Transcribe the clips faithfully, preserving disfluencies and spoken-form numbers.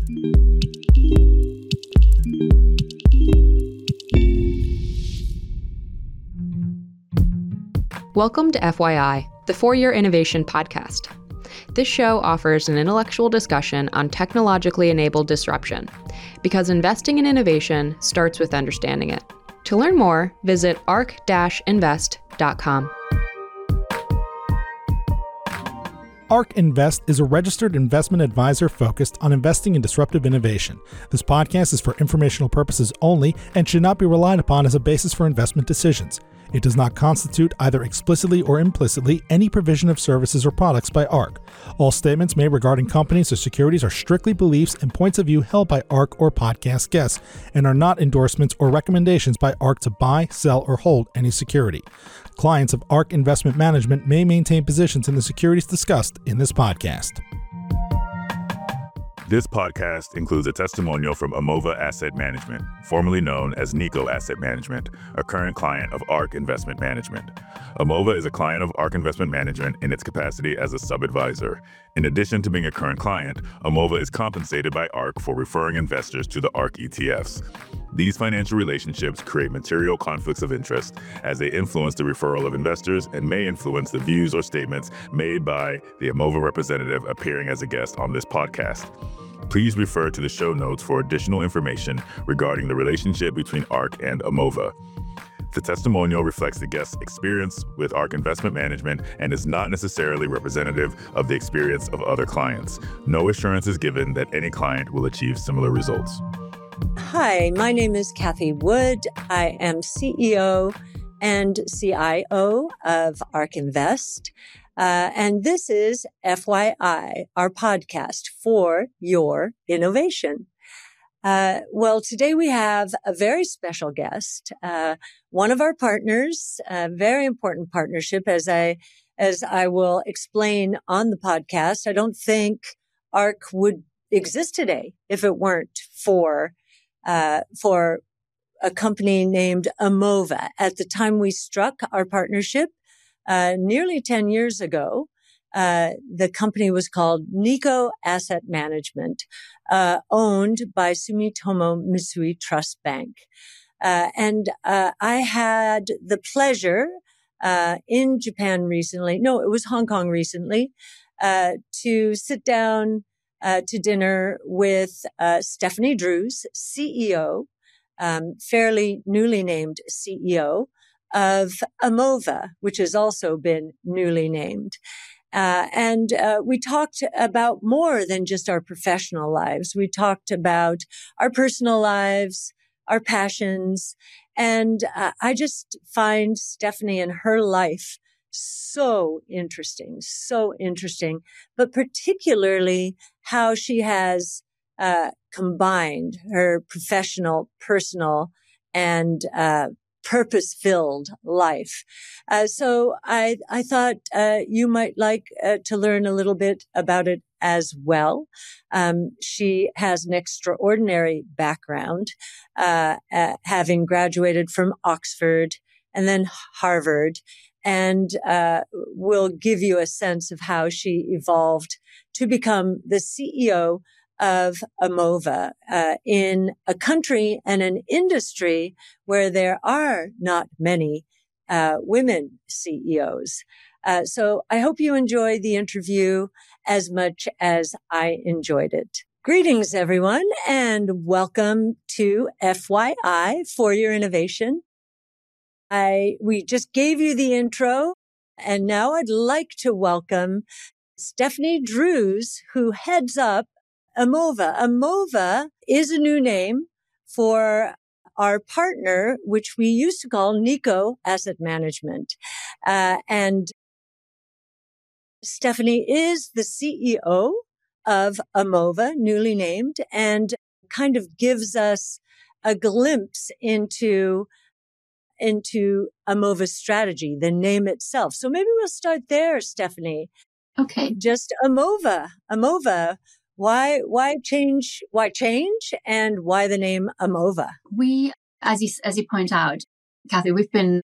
Welcome to F Y I, the For-Your Innovation podcast. This show offers an intellectual discussion on technologically enabled disruption, because investing in innovation starts with understanding it. To learn more, visit arc dash invest dot com. ARK Invest is a registered investment advisor focused on investing in disruptive innovation. This podcast is for informational purposes only and should not be relied upon as a basis for investment decisions. It does not constitute, either explicitly or implicitly, any provision of services or products by ARK. All statements made regarding companies or securities are strictly beliefs and points of view held by ARK or podcast guests, and are not endorsements or recommendations by ARK to buy, sell, or hold any security. Clients of ARK Investment Management may maintain positions in the securities discussed in this podcast. This podcast includes a testimonial from Amova Asset Management, formerly known as Nico Asset Management, a current client of ARK Investment Management. Amova is a client of ARK Investment Management in its capacity as a sub-advisor. In addition to being a current client, Amova is compensated by ARK for referring investors to the ARK E T Fs. These financial relationships create material conflicts of interest as they influence the referral of investors and may influence the views or statements made by the Amova representative appearing as a guest on this podcast. Please refer to the show notes for additional information regarding the relationship between ARK and Amova. The testimonial reflects the guest's experience with ARK Investment Management and is not necessarily representative of the experience of other clients. No assurance is given that any client will achieve similar results. Hi, my name is Kathy Wood. I am C E O and C I O of ARK Invest. Uh, and this is F Y I, our podcast for your innovation. Uh, well, today we have a very special guest, uh, one of our partners, a very important partnership, as I, as I will explain on the podcast. I don't think ARK would exist today if it weren't for, uh, for a company named Amova. At the time we struck our partnership, Uh, nearly ten years ago, uh, the company was called Nico Asset Management, uh, owned by Sumitomo Mitsui Trust Bank. Uh, and, uh, I had the pleasure, uh, in Japan recently, no, it was Hong Kong recently, uh, to sit down, uh, to dinner with, uh, Stephanie Drews, C E O, um, fairly newly named C E O, of Amova, which has also been newly named. Uh, and uh, we talked about more than just our professional lives. We talked about our personal lives, our passions. And uh, I just find Stephanie and her life so interesting, so interesting, but particularly how she has uh, combined her professional, personal, and uh purpose-filled life. Uh, so I, I thought, uh, you might like uh, to learn a little bit about it as well. Um, she has an extraordinary background, uh, uh, having graduated from Oxford and then Harvard, and, uh, will give you a sense of how she evolved to become the C E O of Amova, uh, in a country and an industry where there are not many, uh, women C E Os. Uh, so I hope you enjoy the interview as much as I enjoyed it. Greetings, everyone, and welcome to F Y I, For Your Innovation. I, we just gave you the intro, and now I'd like to welcome Stephanie Drews, who heads up Amova. Amova is a new name for our partner, which we used to call Nico Asset Management. Uh, and Stephanie is the C E O of Amova, newly named, and kind of gives us a glimpse into, into Amova's strategy, the name itself. So maybe we'll start there, Stephanie. Okay. Just Amova. Amova. Why, why change, why change and why the name Amova? We, as you, as you point out, Kathy, we've been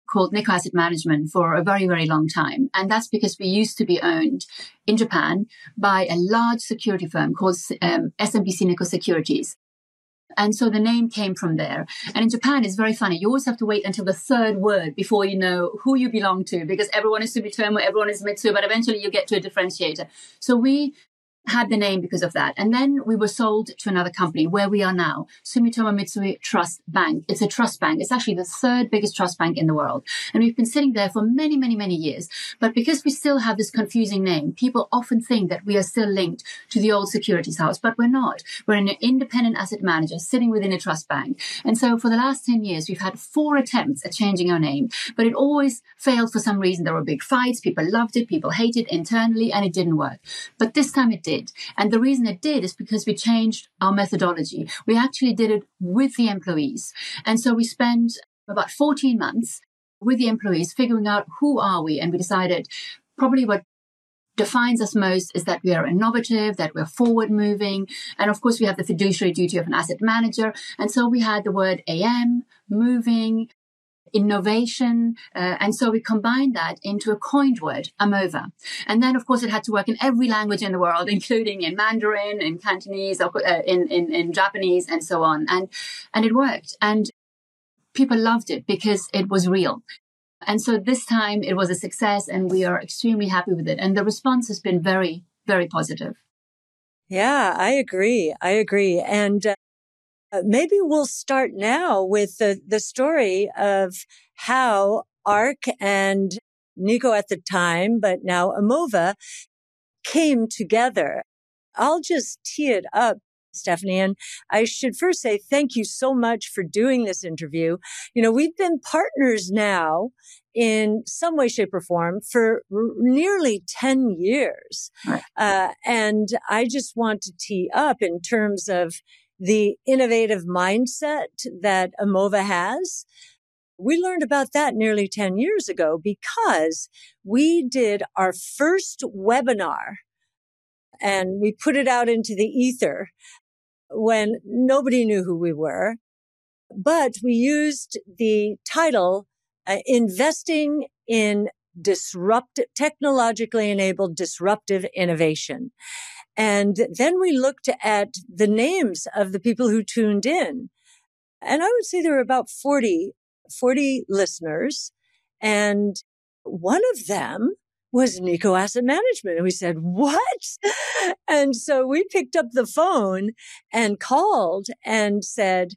called Nikko Asset Management for a very, very long time. And that's because we used to be owned in Japan by a large security firm called um, S M B C Nikko Securities. And so the name came from there. And in Japan, it's very funny. You always have to wait until the third word before you know who you belong to, because everyone is Sumitomo, everyone is Mitsui, but eventually you get to a differentiator. So we had the name because of that. And then we were sold to another company where we are now, Sumitomo Mitsui Trust Bank. It's a trust bank. It's actually the third biggest trust bank in the world. And we've been sitting there for many, many, many years. But because we still have this confusing name, people often think that we are still linked to the old securities house, but we're not. We're an independent asset manager sitting within a trust bank. And so for the last ten years, we've had four attempts at changing our name, but it always failed for some reason. There were big fights. People loved it. People hated it internally, and it didn't work. But this time it did. And the reason it did is because we changed our methodology. We actually did it with the employees. And so we spent about fourteen months with the employees figuring out who are we. And we decided probably what defines us most is that we are innovative, that we're forward moving. And of course, we have the fiduciary duty of an asset manager. And so we had the word A M, moving, innovation. Uh, and so we combined that into a coined word, Amova. And then, of course, it had to work in every language in the world, including in Mandarin, in Cantonese, uh, in, in, in Japanese, and so on. And, and it worked. And people loved it because it was real. And so this time it was a success, and we are extremely happy with it. And the response has been very, very positive. Yeah, I agree. I agree. And uh, Uh, maybe we'll start now with the, the story of how ARK and Nikko at the time, but now Amova, came together. I'll just tee it up, Stephanie. And I should first say thank you so much for doing this interview. You know, we've been partners now in some way, shape, or form for r- nearly ten years. Right. Uh, and I just want to tee up in terms of the innovative mindset that Amova has. We learned about that nearly ten years ago because we did our first webinar and we put it out into the ether when nobody knew who we were. But we used the title, uh, Investing in Disruptive, Technologically Enabled Disruptive Innovation. And then we looked at the names of the people who tuned in. And I would say there were about forty, forty listeners. And one of them was Nikko Asset Management. And we said, what? And so we picked up the phone and called and said,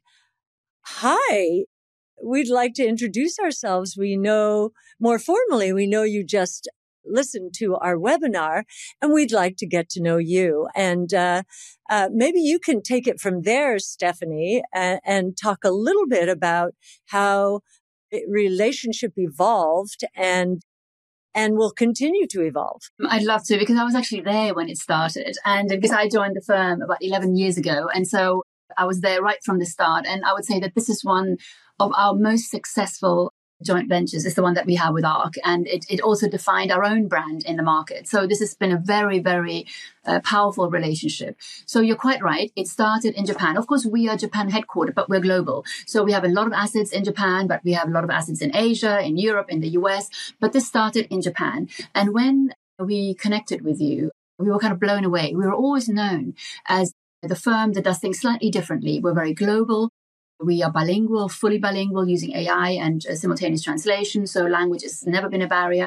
hi, we'd like to introduce ourselves. We know more formally, we know you just listen to our webinar, and we'd like to get to know you. And uh, uh, maybe you can take it from there, Stephanie, and, and talk a little bit about how relationship evolved and and will continue to evolve. I'd love to, because I was actually there when it started, and because I joined the firm about eleven years ago. And so I was there right from the start. And I would say that this is one of our most successful joint ventures, is the one that we have with ARK. And it, it also defined our own brand in the market. So this has been a very, very uh, powerful relationship. So you're quite right. It started in Japan. Of course, we are Japan headquartered, but we're global. So we have a lot of assets in Japan, but we have a lot of assets in Asia, in Europe, in the U S. But this started in Japan. And when we connected with you, we were kind of blown away. We were always known as the firm that does things slightly differently. We're very global. We are bilingual, fully bilingual, using A I and uh, simultaneous translation. So language has never been a barrier.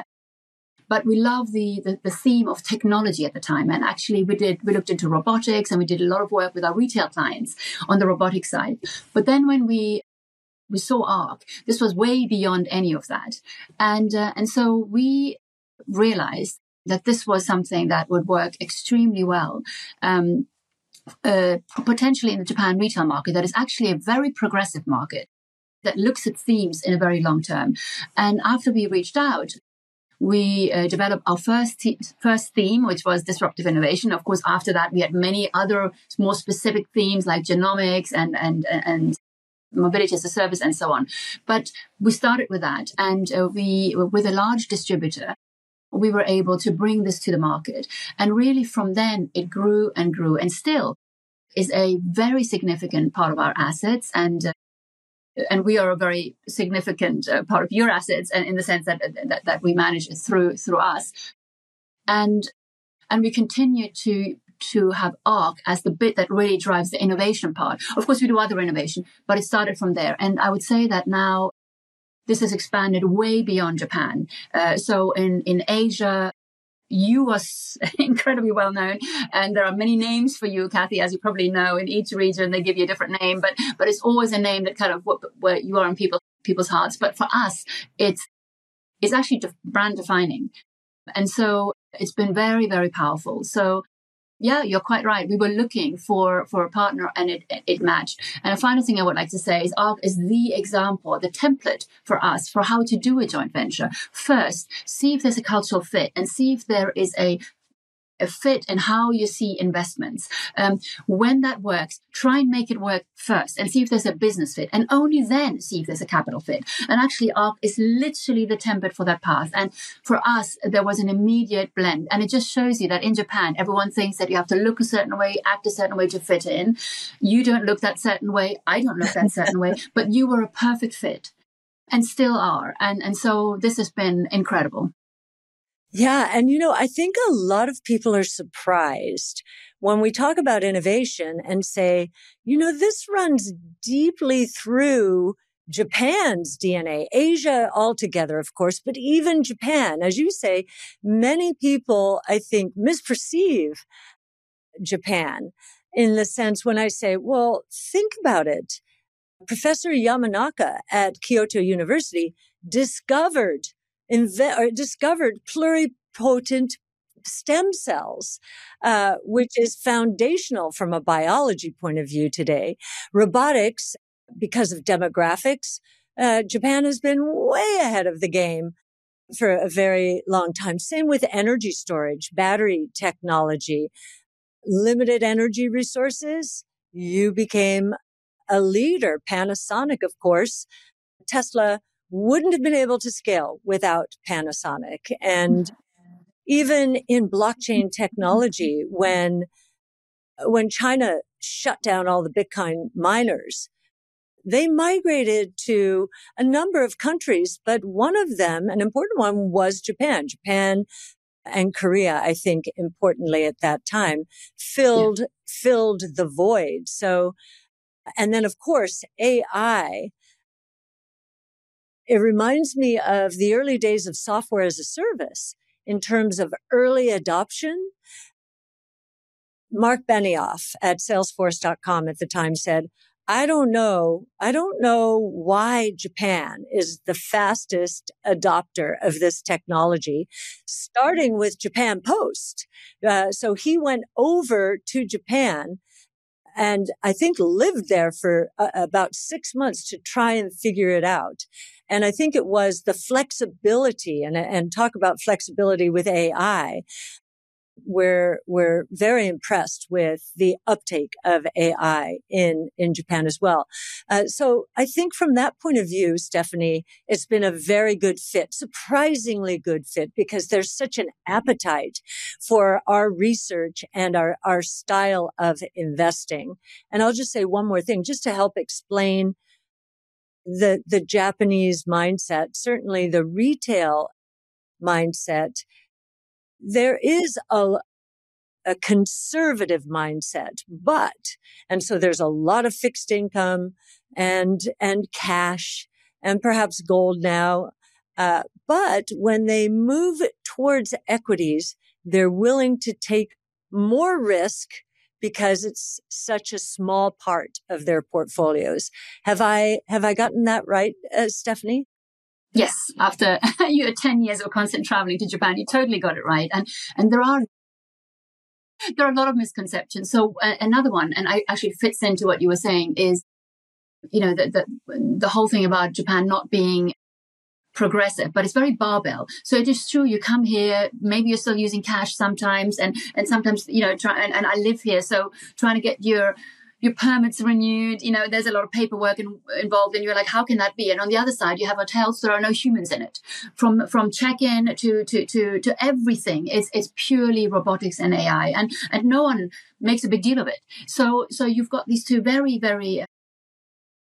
But we love the, the the theme of technology at the time. And actually, we did we looked into robotics, and we did a lot of work with our retail clients on the robotics side. But then when we we saw ARK, this was way beyond any of that. And uh, and so we realized that this was something that would work extremely well. Um, Uh, potentially in the Japan retail market that is actually a very progressive market that looks at themes in a very long term. And after we reached out, we uh, developed our first te- first theme, which was disruptive innovation. Of course, after that, we had many other more specific themes like genomics and and and mobility as a service and so on. But we started with that, and uh, we, with a large distributor, we were able to bring this to the market. And really from then it grew and grew and still is a very significant part of our assets. And uh, and we are a very significant uh, part of your assets, and in the sense that, that that we manage it through through us, and and we continue to to have ARK as the bit that really drives the innovation part. Of course, we do other innovation, but it started from there, and I would say that now this has expanded way beyond Japan. Uh, so in in Asia, you are incredibly well known, and there are many names for you, Kathy, as you probably know. In each region, they give you a different name, but but it's always a name that kind of where you are in people people's hearts. But for us, it's it's actually brand defining, and so it's been very, very powerful. So yeah, you're quite right. We were looking for for a partner, and it it matched. And a final thing I would like to say is ARK is the example, the template for us for how to do a joint venture. First, see if there's a cultural fit, and see if there is a a fit in how you see investments. Um, when that works, try and make it work first and see if there's a business fit, and only then see if there's a capital fit. And actually, ARK is literally the template for that path. And for us, there was an immediate blend. And it just shows you that in Japan, everyone thinks that you have to look a certain way, act a certain way to fit in. You don't look that certain way. I don't look that certain way. But you were a perfect fit, and still are. And, and so this has been incredible. Yeah. And, you know, I think a lot of people are surprised when we talk about innovation and say, you know, this runs deeply through Japan's D N A, Asia altogether, of course, but even Japan. As you say, many people, I think, misperceive Japan in the sense when I say, well, think about it. Professor Yamanaka at Kyoto University discovered Inve- or discovered pluripotent stem cells, uh, which is foundational from a biology point of view today. Robotics, because of demographics, uh, Japan has been way ahead of the game for a very long time. Same with energy storage, battery technology, limited energy resources. You became a leader. Panasonic, of course, Tesla wouldn't have been able to scale without Panasonic. And even in blockchain technology, when, when China shut down all the Bitcoin miners, they migrated to a number of countries, but one of them, an important one, was Japan. Japan and Korea, I think, importantly at that time, filled, yeah. filled the void. So, and then of course, A I, it reminds me of the early days of software as a service in terms of early adoption. Mark Benioff at Salesforce dot com at the time said, I don't know, I don't know why Japan is the fastest adopter of this technology, starting with Japan Post. Uh, so he went over to Japan and I think lived there for uh, about six months to try and figure it out. And I think it was the flexibility and, and talk about flexibility with A I. We're, we're very impressed with the uptake of A I in, in Japan as well. Uh, so I think from that point of view, Stephanie, it's been a very good fit, surprisingly good fit, because there's such an appetite for our research and our, our style of investing. And I'll just say one more thing, just to help explain the, the Japanese mindset, certainly the retail mindset. There is a, a conservative mindset, but, and so there's a lot of fixed income and, and cash and perhaps gold now. Uh, but when they move towards equities, they're willing to take more risk because it's such a small part of their portfolios. Have I, have I gotten that right, uh, Stephanie? Yes, after you had ten years of constant traveling to Japan, you totally got it right. And and there are there are a lot of misconceptions. So uh, another one, and I actually fits into what you were saying, is, you know, the, the the whole thing about Japan not being progressive, but it's very barbell. So it is true. You come here, maybe you're still using cash sometimes, and and sometimes, you know, try and, and I live here, so trying to get your your permits renewed, you know, there's a lot of paperwork in, involved, and you're like, how can that be? And on the other side, you have hotels, there are no humans in it. From from check-in to to to to everything, it's it's purely robotics and A I, and and no one makes a big deal of it. So so you've got these two very very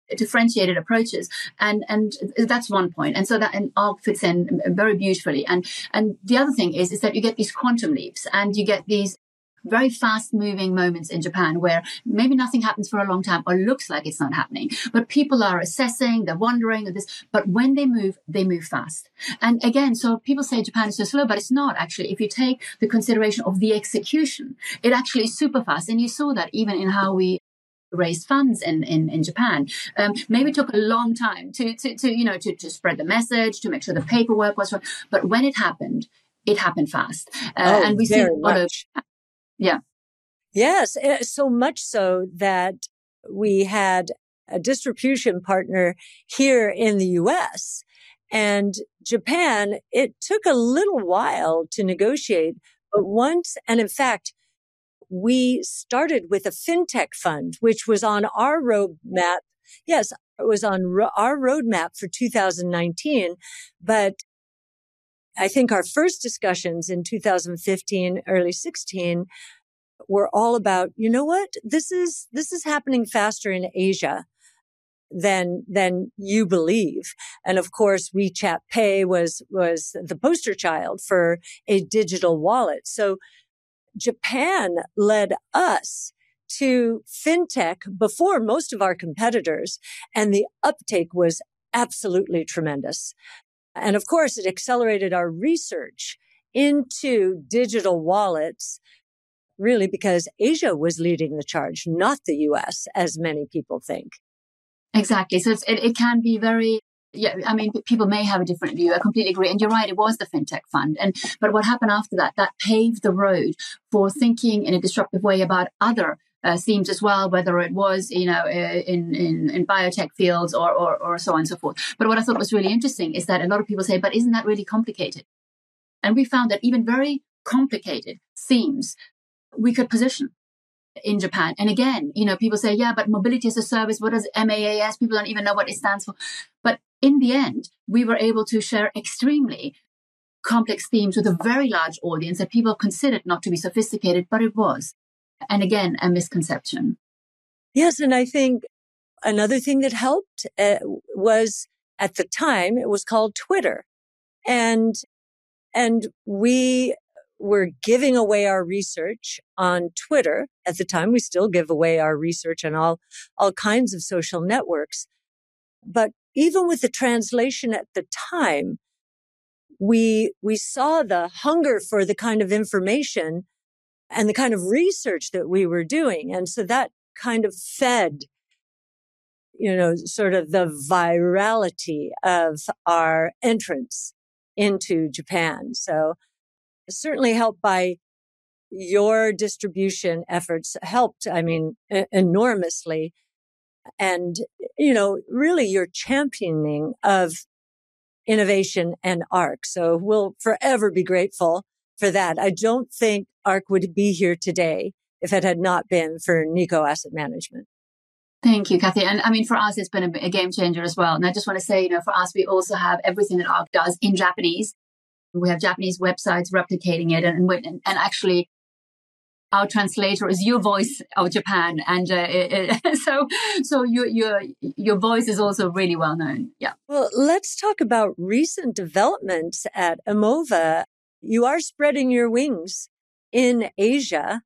differentiated approaches. And and that's one point. And so that and ARC fits in very beautifully. And and the other thing is, is that you get these quantum leaps and you get these very fast moving moments in Japan where maybe nothing happens for a long time or looks like it's not happening, but people are assessing, they're wondering this, but when they move, they move fast. And again, so people say Japan is so slow, but it's not actually. If you take the consideration of the execution, it actually is super fast. And you saw that even in how we raised funds in, in, in Japan. Um, maybe it took a long time to, to, to, you know, to, to spread the message, to make sure the paperwork was right. But when it happened, it happened fast. Uh, oh, and we see a lot much. of Yeah. Yes. So much so that we had a distribution partner here in the U S and Japan. It took a little while to negotiate, but once, and in fact, we started with a fintech fund, which was on our roadmap. Yes, it was on ro- our roadmap for two thousand nineteen, but I think our first discussions in two thousand fifteen, early sixteen, were all about, you know what, this is, this is happening faster in Asia than, than you believe. And of course, WeChat Pay was, was the poster child for a digital wallet. So Japan led us to fintech before most of our competitors, and the uptake was absolutely tremendous. And of course, it accelerated our research into digital wallets, really because Asia was leading the charge, not the U S, as many people think. Exactly. So it's, it, it can be very, yeah, I mean, people may have a different view. I completely agree. And you're right, it was the fintech fund. And but what happened after that, that paved the road for thinking in a disruptive way about other uh, themes as well, whether it was, you know, in, in, in biotech fields or, or, or so on and so forth. But what I thought was really interesting is that a lot of people say, but isn't that really complicated? And we found that even very complicated themes we could position in Japan. And again, you know, people say, yeah, but mobility as a service, what does M A A S? People don't even know what it stands for. But in the end, we were able to share extremely complex themes with a very large audience that people considered not to be sophisticated, but it was. And again, a misconception. Yes. And I think another thing that helped uh, was at the time, it was called Twitter. And, and we were giving away our research on Twitter. At the time, we still give away our research on all, all kinds of social networks. But even with the translation at the time, we, we saw the hunger for the kind of information and the kind of research that we were doing. And so that kind of fed, you know, sort of the virality of our entrance into Japan. So certainly helped by your distribution efforts, helped, I mean, e- enormously. And, you know, really your championing of innovation and ARC. So we'll forever be grateful for that. I don't think ARC would be here today if it had not been for Nikko Asset Management. Thank you, Kathy. And I mean, for us, it's been a, a game changer as well. And I just want to say, you know, for us, we also have everything that ARC does in Japanese. We have Japanese websites replicating it, and and, and actually, our translator is your voice of Japan, and uh, it, it, so so your your your voice is also really well known. Yeah. Well, let's talk about recent developments at Amova. You are spreading your wings in Asia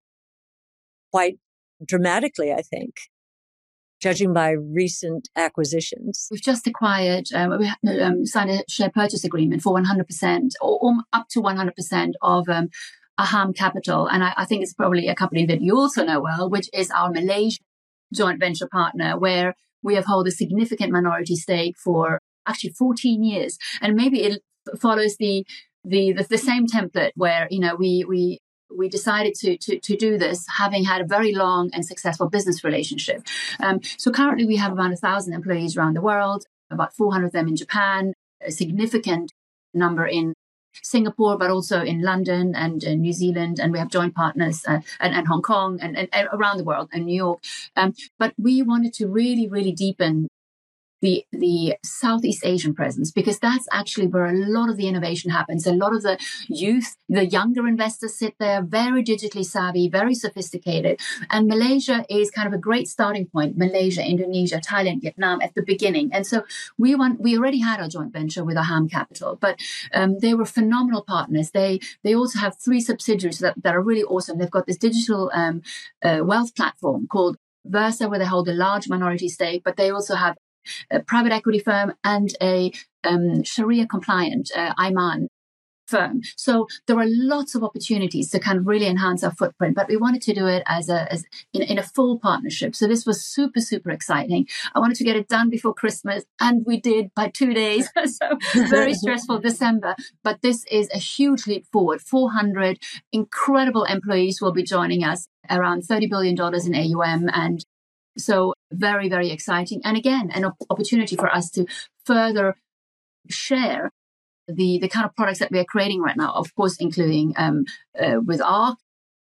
quite dramatically, I think, judging by recent acquisitions. We've just acquired, um, we um, signed a share purchase agreement for one hundred percent or, or up to one hundred percent of um, Aham Capital. And I, I think it's probably a company that you also know well, which is our Malaysian joint venture partner, where we have held a significant minority stake for actually fourteen years. And maybe it follows the the the, the same template where, you know, we we we decided to, to, to do this, having had a very long and successful business relationship. Um, so currently we have about a thousand employees around the world, about four hundred of them in Japan, a significant number in Singapore, but also in London and uh, New Zealand. And we have joint partners uh, and, and Hong Kong and, and, and around the world and New York. Um, but we wanted to really, really deepen the the Southeast Asian presence, because that's actually where a lot of the innovation happens. A lot of the youth, the younger investors sit there, very digitally savvy, very sophisticated. And Malaysia is kind of a great starting point. Malaysia, Indonesia, Thailand, Vietnam at the beginning. And so we want, we already had our joint venture with Aham Capital, but um, they were phenomenal partners. They they also have three subsidiaries that, that are really awesome. They've got this digital um, uh, wealth platform called Versa, where they hold a large minority stake, but they also have a private equity firm and a um, Sharia compliant uh, Iman firm. So there are lots of opportunities to kind of really enhance our footprint, but we wanted to do it as a as in, in a full partnership. So this was super, super exciting. I wanted to get it done before Christmas, and we did by two days. So very stressful December, but this is a huge leap forward. four hundred incredible employees will be joining us, around thirty billion dollars in A U M. And so very, very exciting. And again, an op- opportunity for us to further share the, the kind of products that we are creating right now, of course, including um, uh, with ARK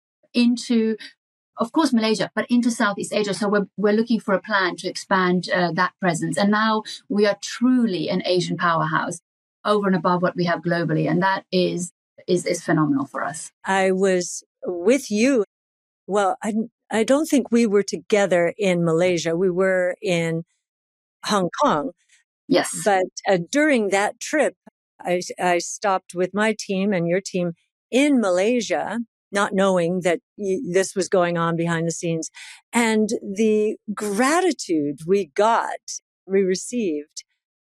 into, of course, Malaysia, but into Southeast Asia. So we're, we're looking for a plan to expand uh, that presence. And now we are truly an Asian powerhouse over and above what we have globally. And that is, is, is phenomenal for us. I was with you. Well, I, I don't think we were together in Malaysia. We were in Hong Kong. Yes. But uh, during that trip, I, I stopped with my team and your team in Malaysia, not knowing that y- this was going on behind the scenes. And the gratitude we got, we received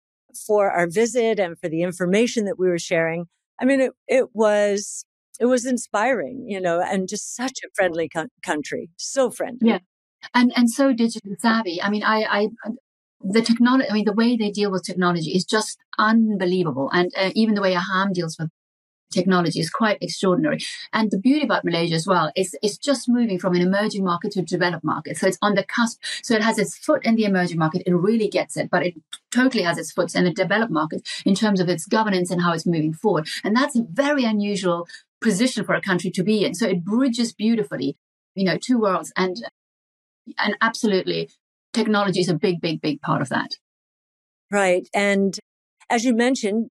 for our visit and for the information that we were sharing. I mean, it, it was, it was inspiring, you know, and just such a friendly co- country. So friendly. Yeah. And, and so digitally savvy. I mean, I, I, the technology, I mean, the way they deal with technology is just unbelievable. And uh, even the way Aham deals with technology is quite extraordinary. And the beauty about Malaysia as well is it's just moving from an emerging market to a developed market. So it's on the cusp. So it has its foot in the emerging market. It really gets it, but it totally has its foot in the developed market in terms of its governance and how it's moving forward. And that's a very unusual position for a country to be in. So it bridges beautifully, you know, two worlds. And, and absolutely, technology is a big, big, big part of that. Right. And as you mentioned,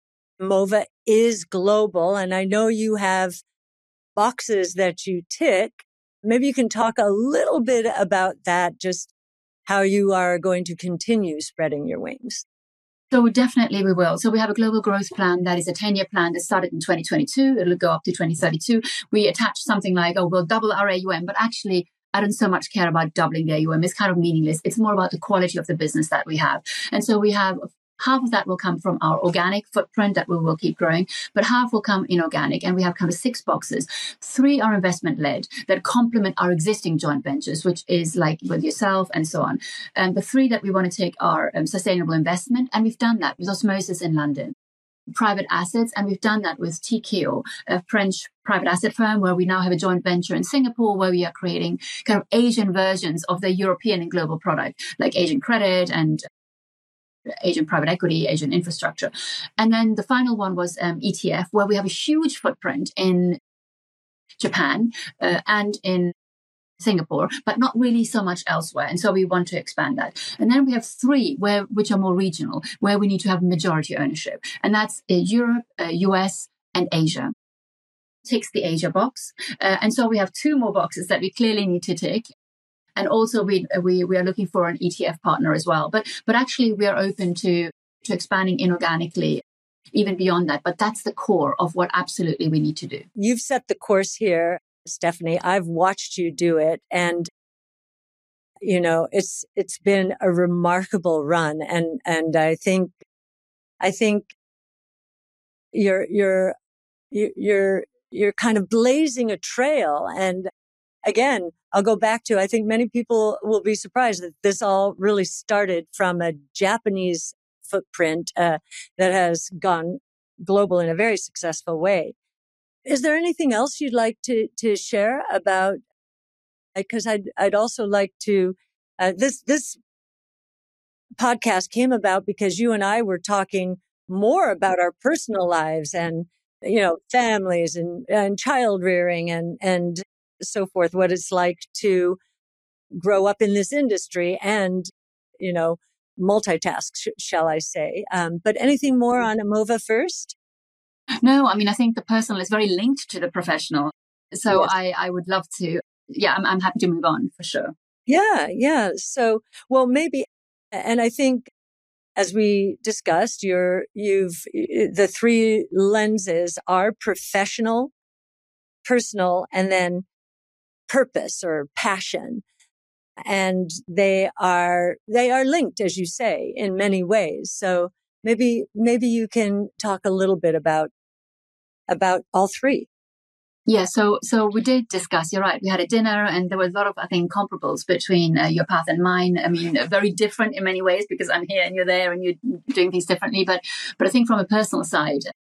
Mova is global. And I know you have boxes that you tick. Maybe you can talk a little bit about that, just how you are going to continue spreading your wings. So definitely we will. So we have a global growth plan that is a ten-year plan that started in twenty twenty-two. It'll go up to twenty thirty-two. We attach something like, oh, we'll double our A U M, but actually I don't so much care about doubling the A U M. It's kind of meaningless. It's more about the quality of the business that we have. And so we have half of that will come from our organic footprint that we will keep growing, but half will come inorganic. And we have kind of six boxes. Three are investment led that complement our existing joint ventures, which is like with yourself and so on. And the three that we want to take are um, sustainable investment. And we've done that with Osmosis in London. Private assets, and we've done that with T K O, a French private asset firm, where we now have a joint venture in Singapore where we are creating kind of Asian versions of the European and global product, like Asian credit and Asian private equity, Asian infrastructure. And then the final one was um, E T F, where we have a huge footprint in Japan uh, and in Singapore, but not really so much elsewhere. And so we want to expand that. And then we have three where which are more regional, where we need to have majority ownership. And that's uh, Europe, uh, U S, and Asia. Ticks the Asia box. Uh, and so we have two more boxes that we clearly need to tick. And also we, we, we are looking for an E T F partner as well. But, but actually we are open to, to expanding inorganically, even beyond that. But that's the core of what absolutely we need to do. You've set the course here, Stephanie. I've watched you do it. And, you know, it's, it's been a remarkable run. And, and I think, I think you're, you're, you're, you're kind of blazing a trail. And again, I'll go back to, I think many people will be surprised that this all really started from a Japanese footprint uh, that has gone global in a very successful way. Is there anything else you'd like to, to share about, because I'd, I'd also like to, uh, this, this podcast came about because you and I were talking more about our personal lives and, you know, families and, and child rearing and, and so forth, what it's like to grow up in this industry and, you know, multitask, sh- shall I say. Um, but anything more on AMOVA first? No, I mean, I think the personal is very linked to the professional. So Yes. I, I would love to, yeah, I'm, I'm happy to move on for sure. Yeah, yeah. So, well, maybe, and I think as we discussed, you're, you've, the three lenses are professional, personal, and then purpose or passion. And they are, they are linked, as you say, in many ways. So maybe, maybe you can talk a little bit about, about all three. Yeah, so so we did discuss, you're right, we had a dinner and there were a lot of, I think, comparables between uh, your path and mine. I mean, very different in many ways because I'm here and you're there and you're doing things differently. But but I think from a personal side,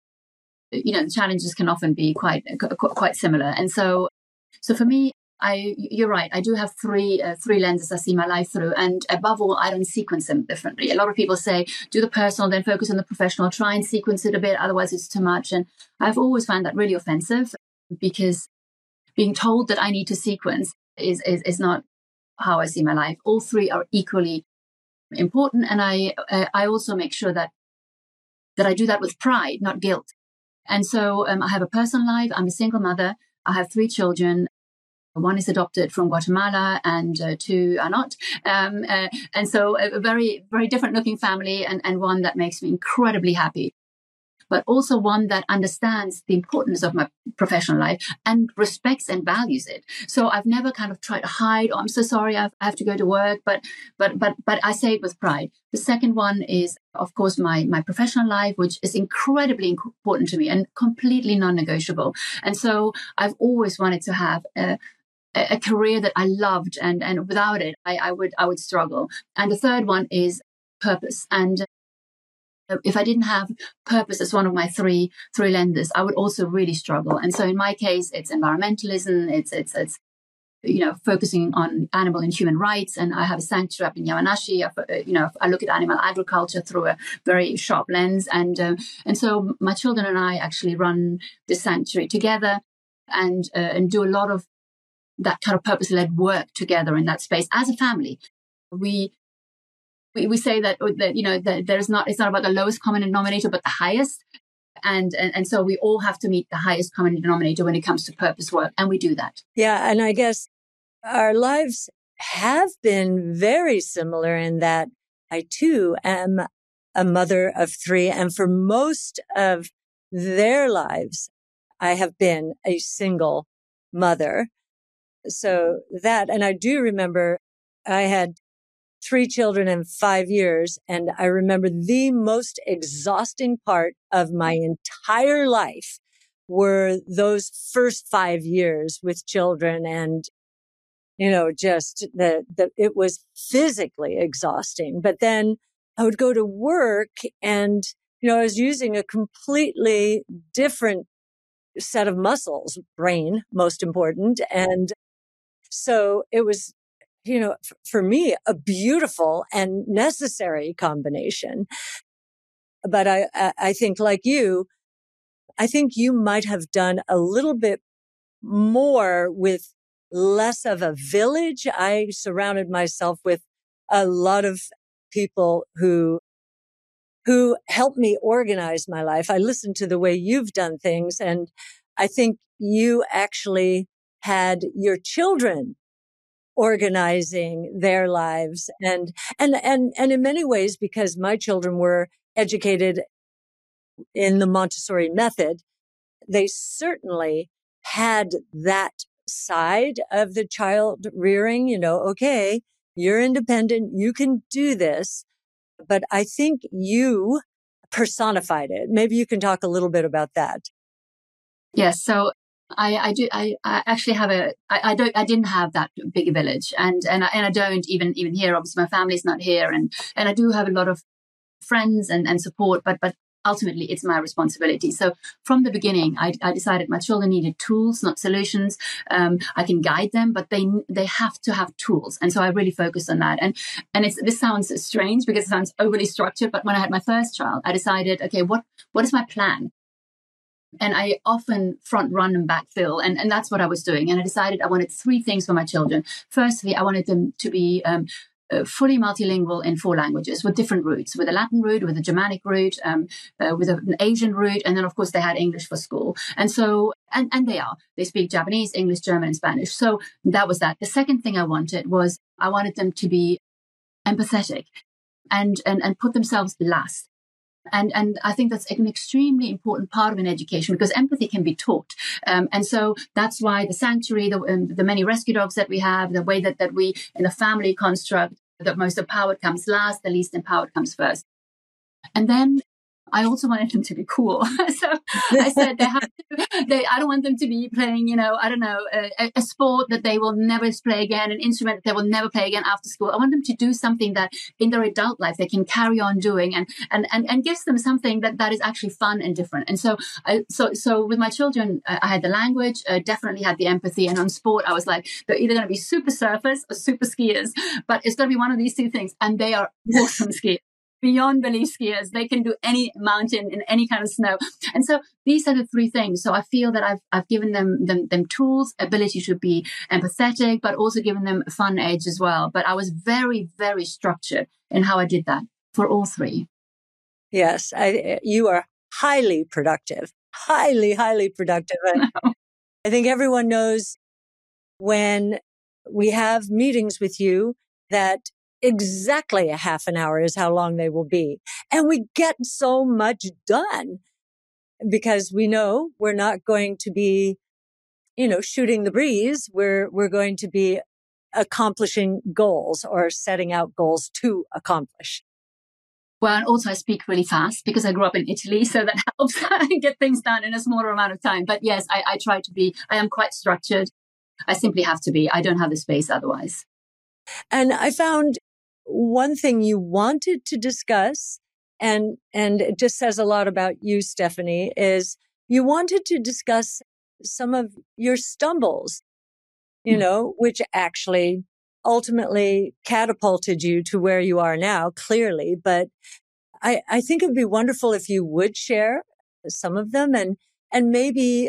you know, the challenges can often be quite quite similar. And so so for me, I you're right, I do have three uh, three lenses I see my life through. And above all, I don't sequence them differently. A lot of people say, do the personal, then focus on the professional, try and sequence it a bit, otherwise it's too much. And I've always found that really offensive, because being told that I need to sequence is, is, is not how I see my life. All three are equally important. And I, uh, I also make sure that, that I do that with pride, not guilt. And so um, I have a personal life. I'm a single mother. I have three children. One is adopted from Guatemala and uh, two are not. Um, uh, and so a very, very different looking family, and, and one that makes me incredibly happy, but also one that understands the importance of my professional life and respects and values it. So I've never kind of tried to hide, oh, I'm so sorry, I've, I have to go to work, but but but but I say it with pride. The second one is, of course, my my professional life, which is incredibly important to me and completely non-negotiable. And so I've always wanted to have a, a career that I loved, and and without it, I, I would I would struggle. And the third one is purpose. And if I didn't have purpose as one of my three three lenses, I would also really struggle. And so in my case, it's environmentalism, it's it's it's you know focusing on animal and human rights. And I have a sanctuary up in Yamanashi. I, you know, I look at animal agriculture through a very sharp lens, and uh, and so my children and I actually run this sanctuary together, and uh, and do a lot of that kind of purpose-led work together in that space as a family. We. We, we say that, that, you know, that there's not, it's not about the lowest common denominator, but the highest. And, and, and so we all have to meet the highest common denominator when it comes to purpose work. And we do that. Yeah. And I guess our lives have been very similar in that I too am a mother of three. And for most of their lives, I have been a single mother. So that, and I do remember I had three children in five years. And I remember the most exhausting part of my entire life were those first five years with children. And, you know, just the, the, it was physically exhausting. But then I would go to work and, you know, I was using a completely different set of muscles, brain, most important. And so it was, you know, f- for me, a beautiful and necessary combination. But I, I, I think like you, I think you might have done a little bit more with less of a village. I surrounded myself with a lot of people who, who helped me organize my life. I listened to the way you've done things. And I think you actually had your children organizing their lives. And, and, and, and in many ways, because my children were educated in the Montessori method, they certainly had that side of the child rearing, you know, okay, you're independent, you can do this. But I think you personified it. Maybe you can talk a little bit about that. Yes. So I, I do. I, I actually have a. I, I don't. I didn't have that big a village, and and I, and I don't even even here. Obviously, my family's not here, and and I do have a lot of friends and, and support. But but ultimately, it's my responsibility. So from the beginning, I, I decided my children needed tools, not solutions. Um, I can guide them, but they they have to have tools, and so I really focused on that. And and it's this sounds strange because it sounds overly structured. But when I had my first child, I decided, okay, what what is my plan? And I often front run and backfill. And, and that's what I was doing. And I decided I wanted three things for my children. Firstly, I wanted them to be um, uh, fully multilingual in four languages with different roots, with a Latin root, with a Germanic root, um, uh, with an Asian root. And then, of course, they had English for school. And so, and, and they are, they speak Japanese, English, German, and Spanish. So that was that. The second thing I wanted was I wanted them to be empathetic and, and, and put themselves last. And and I think that's an extremely important part of an education because empathy can be taught. Um, and so that's why the sanctuary, the, um, the many rescue dogs that we have, the way that, that we, in a family construct, the most empowered comes last, the least empowered comes first. And then I also wanted them to be cool. So I said they have to, they, I don't want them to be playing, you know, I don't know, a, a sport that they will never play again, an instrument that they will never play again after school. I want them to do something that in their adult life they can carry on doing and, and, and, and gives them something that, that is actually fun and different. And so, I, so, so with my children, I had the language, uh, definitely had the empathy. And on sport, I was like, they're either going to be super surfers or super skiers, but it's going to be one of these two things. And they are awesome skiers. Beyond belief skiers. They can do any mountain in any kind of snow. And so these are the three things. So I feel that I've I've given them, them them tools, ability to be empathetic, but also given them a fun edge as well. But I was very, very structured in how I did that for all three. Yes, I, you are highly productive, highly, highly productive. And I think everyone knows when we have meetings with you that exactly a half an hour is how long they will be. And we get so much done because we know we're not going to be, you know, shooting the breeze. We're, we're going to be accomplishing goals or setting out goals to accomplish. Well, and also I speak really fast because I grew up in Italy, so that helps get things done in a smaller amount of time. But yes, I, I try to be, I am quite structured. I simply have to be. I don't have the space otherwise. And I found one thing you wanted to discuss, and, and it just says a lot about you, Stephanie, is you wanted to discuss some of your stumbles, you know, which actually ultimately catapulted you to where you are now, clearly. But I, I think it would be wonderful if you would share some of them and, and maybe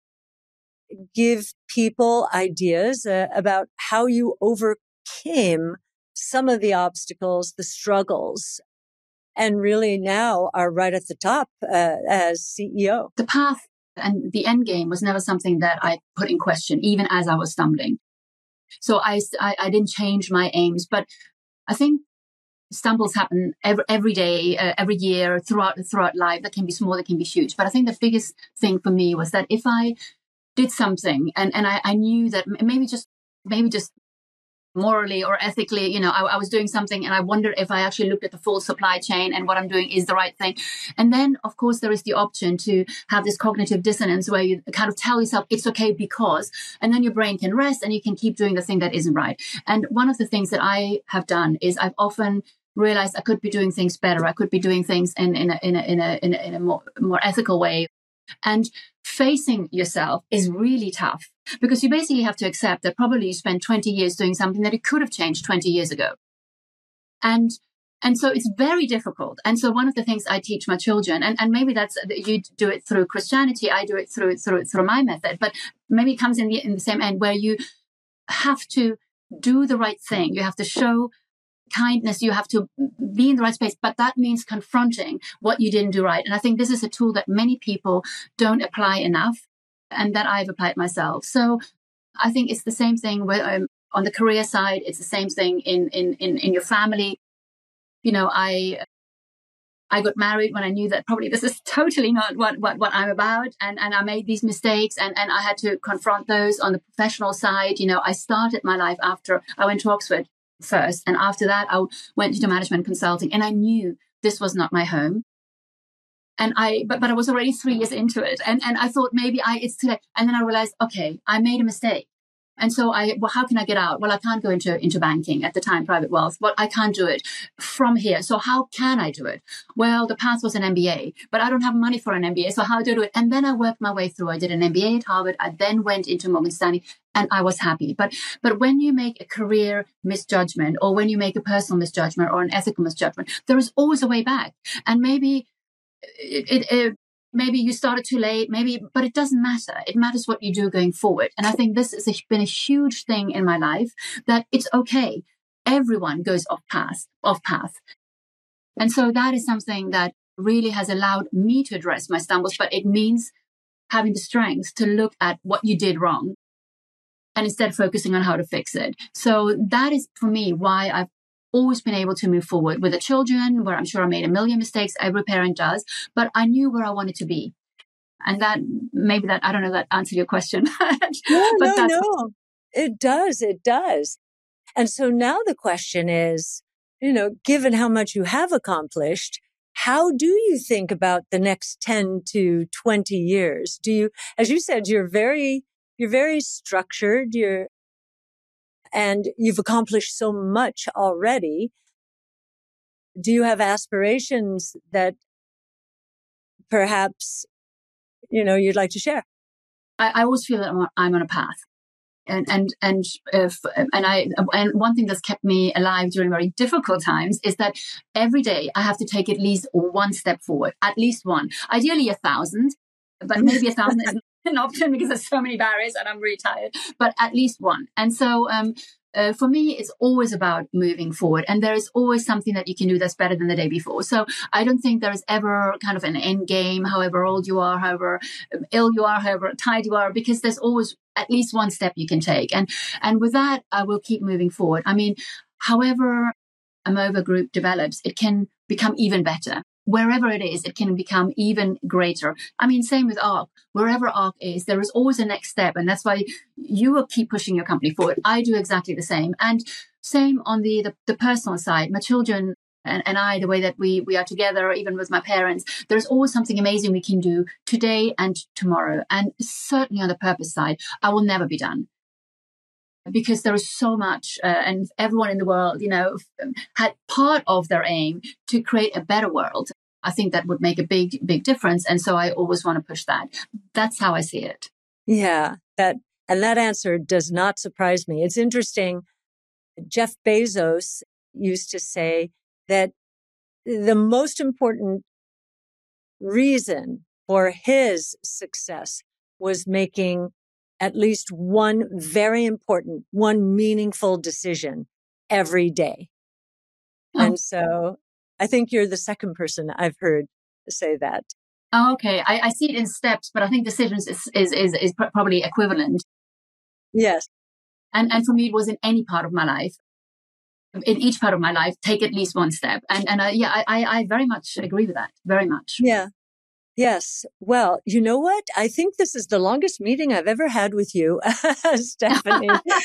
give people ideas uh, about how you overcame some of the obstacles, the struggles, and really now are right at the top uh, as C E O. The path and the end game was never something that I put in question, even as I was stumbling. So I, I, I didn't change my aims, but I think stumbles happen every, every day, uh, every year, throughout throughout life. That can be small, that can be huge. But I think the biggest thing for me was that if I did something and, and I, I knew that maybe just maybe just morally or ethically, you know, I, I was doing something and I wondered if I actually looked at the full supply chain and what I'm doing is the right thing. And then, of course, there is the option to have this cognitive dissonance where you kind of tell yourself it's okay because, and then your brain can rest and you can keep doing the thing that isn't right. And one of the things that I have done is I've often realized I could be doing things better. I could be doing things in, in a, in a, in a, in a, in a more, more ethical way. And facing yourself is really tough because you basically have to accept that probably you spent twenty years doing something that you could have changed twenty years ago. And and so it's very difficult. And so one of the things I teach my children, and, and maybe that's, you do it through Christianity, I do it through through through my method, but maybe it comes in the in the same end where you have to do the right thing. You have to show kindness, you have to be in the right space, but that means confronting what you didn't do right. And I think this is a tool that many people don't apply enough and that I've applied myself. So I think it's the same thing where um, on the career side, it's the same thing in, in, in, in your family. You know, I, I got married when I knew that probably this is totally not what, what, what I'm about. And, and I made these mistakes and, and I had to confront those. On the professional side. You know, I started my life after I went to Oxford first. And after that, I went into management consulting and I knew this was not my home. And I, but, but I was already three years into it. And, and I thought maybe I, it's too late. And then I realized, okay, I made a mistake. And so I, well, how can I get out? Well, I can't go into, into banking at the time, private wealth, but I can't do it from here. So how can I do it? Well, the path was an M B A, but I don't have money for an M B A. So how do I do it? And then I worked my way through. I did an M B A at Harvard. I then went into Morgan Stanley and I was happy. But, but when you make a career misjudgment or when you make a personal misjudgment or an ethical misjudgment, there is always a way back. And maybe it, it, it Maybe you started too late, maybe, but it doesn't matter. It matters what you do going forward. And I think this has been a huge thing in my life, that it's okay. everyone goes off path, off path. And so that is something that really has allowed me to address my stumbles, but it means having the strength to look at what you did wrong and instead focusing on how to fix it. So that is, for me, why I've always been able to move forward with the children, where I'm sure I made a million mistakes. Every parent does, but I knew where I wanted to be. And that, maybe that, I don't know, that answered your question. No, but no, that's no. It does. It does. And so now the question is, you know, given how much you have accomplished, how do you think about the next ten to twenty years? Do you, as you said, you're very, you're very structured, you're, and you've accomplished so much already. Do you have aspirations that perhaps, you know, you'd like to share? I, I always feel that I'm on, I'm on a path. And, and, and, if, and I, and one thing that's kept me alive during very difficult times is that every day I have to take at least one step forward, at least one, ideally a thousand, but maybe a thousand is an option because there's so many barriers and I'm really tired, but at least one. And so, um, Uh, for me, it's always about moving forward. And there is always something that you can do that's better than the day before. So I don't think there is ever kind of an end game, however old you are, however ill you are, however tired you are, because there's always at least one step you can take. And, and with that, I will keep moving forward. I mean, however Amova Group develops, it can become even better. Wherever it is, it can become even greater. I mean, same with ARK. Wherever ARK is, there is always a next step. And that's why you will keep pushing your company forward. I do exactly the same. And same on the, the, the personal side. My children and, and I, the way that we, we are together, even with my parents, there's always something amazing we can do today and tomorrow. And certainly on the purpose side, I will never be done. Because there is so much, uh, and everyone in the world, you know, had part of their aim to create a better world. I think that would make a big, big difference. And so I always want to push that. That's how I see it. Yeah, that, and that answer does not surprise me. It's interesting. Jeff Bezos used to say that the most important reason for his success was making at least one very important, one meaningful decision every day. Oh. And so I think you're the second person I've heard say that. Oh, okay. I, I see it in steps, but I think decisions is, is, is, is probably equivalent. Yes. And, and for me, it was in any part of my life. In each part of my life, take at least one step. And, and uh, yeah, I, I very much agree with that. Very much. Yeah. Yes. Well, you know what? I think this is the longest meeting I've ever had with you, Stephanie.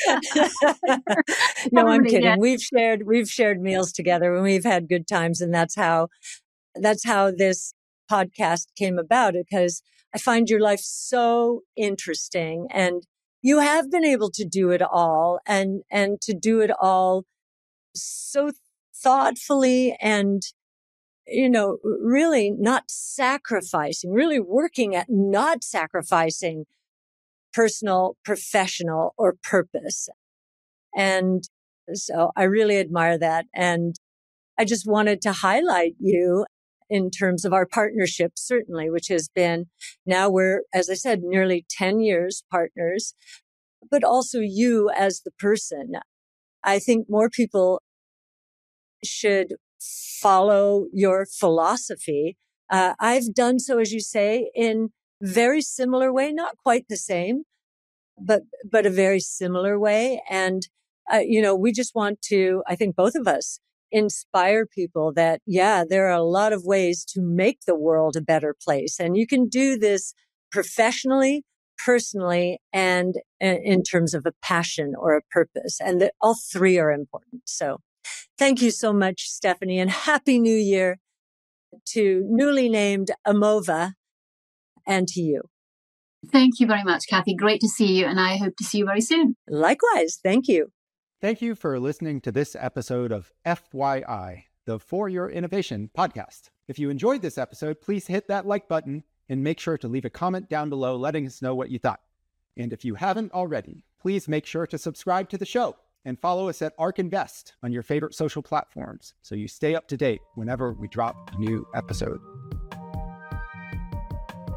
No, I'm kidding. Yeah. We've shared, we've shared meals together and we've had good times. And that's how, that's how this podcast came about, because I find your life so interesting and you have been able to do it all and, and to do it all so thoughtfully and, you know, really not sacrificing, really working at not sacrificing personal, professional, or purpose. And so I really admire that. And I just wanted to highlight you in terms of our partnership, certainly, which has been, now we're, as I said, nearly ten years partners, but also you as the person. I think more people should follow your philosophy. Uh, I've done so, as you say, in very similar way, not quite the same, but, but a very similar way. And, uh, you know, we just want to, I think both of us, inspire people that, yeah, there are a lot of ways to make the world a better place. And you can do this professionally, personally, and uh, in terms of a passion or a purpose. And that all three are important. So thank you so much, Stephanie, and Happy New Year to newly named Amova and to you. Thank you very much, Kathy. Great to see you, and I hope to see you very soon. Likewise. Thank you. Thank you for listening to this episode of F Y I, the For Your Innovation podcast. If you enjoyed this episode, please hit that like button and make sure to leave a comment down below letting us know what you thought. And if you haven't already, please make sure to subscribe to the show and follow us at ARK Invest on your favorite social platforms so you stay up to date whenever we drop a new episode.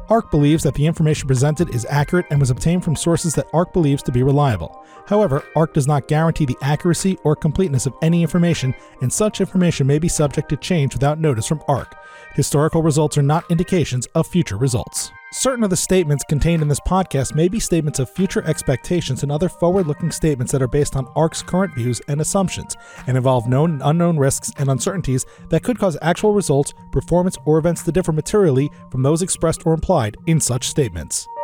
ARK believes that the information presented is accurate and was obtained from sources that ARK believes to be reliable. However, ARK does not guarantee the accuracy or completeness of any information, and such information may be subject to change without notice from ARK. Historical results are not indications of future results. Certain of the statements contained in this podcast may be statements of future expectations and other forward-looking statements that are based on ARK's current views and assumptions, and involve known and unknown risks and uncertainties that could cause actual results, performance, or events to differ materially from those expressed or implied in such statements.